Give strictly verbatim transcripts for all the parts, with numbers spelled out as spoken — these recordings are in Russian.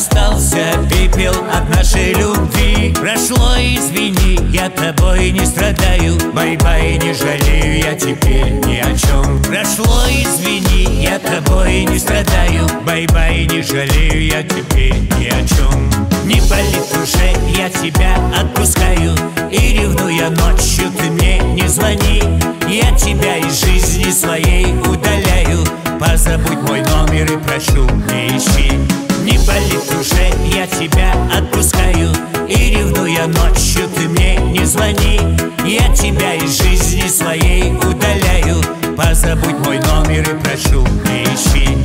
остался пепел от нашей любви. Прошло, извини, я тобой не страдаю. Бай-бай, не жалею я теперь ни о чем. Прошло, извини, я тобой не страдаю. Бай-бай, не жалею я теперь ни о чем. Не болит уже, я тебя отпускаю. И ревнуя ночью, ты мне не звони. Я тебя из жизни своей удаляю. Позабудь мой номер и прошу, не ищи. Не болит уже, я тебя отпускаю. И ревнуя ночью, ты мне не звони. Я тебя из жизни своей удаляю. Позабудь мой номер и прошу, не ищи.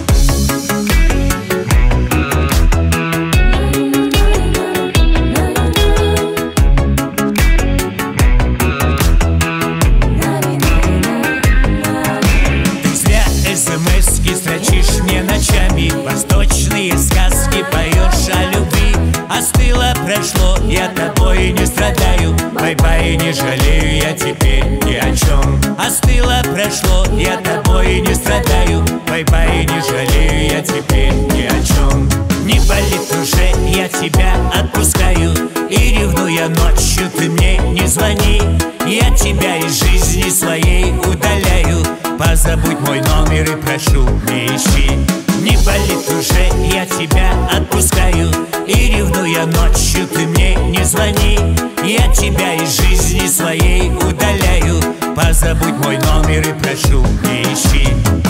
Строчишь мне ночами, восточные сказки поешь о любви. Остыло, прошло, я тобой не страдаю. Бай-бай, не жалею я теперь ни о чем. Остыло, прошло, я тобой не страдаю. Бай-бай, не жалею я теперь ни о чем. Не болит уже, я тебя отпускаю. И ревнуя ночью, ты мне не звони. Я тебя из жизни своей удаляю. Позабудь мой номер и прошу, не ищи. Не болит уже, я тебя отпускаю. И ревнуя ночью, ты мне не звони. Я тебя из жизни своей удаляю. Позабудь мой номер и прошу, не ищи.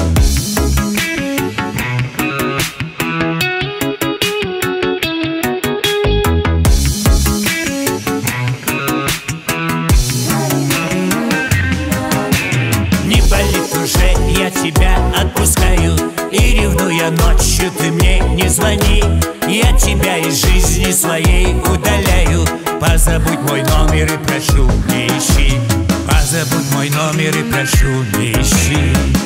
Я тебя отпускаю. И ревнуя ночью, ты мне не звони. Я тебя из жизни своей удаляю. Позабудь мой номер и прошу, не ищи. Позабудь мой номер и прошу, не ищи.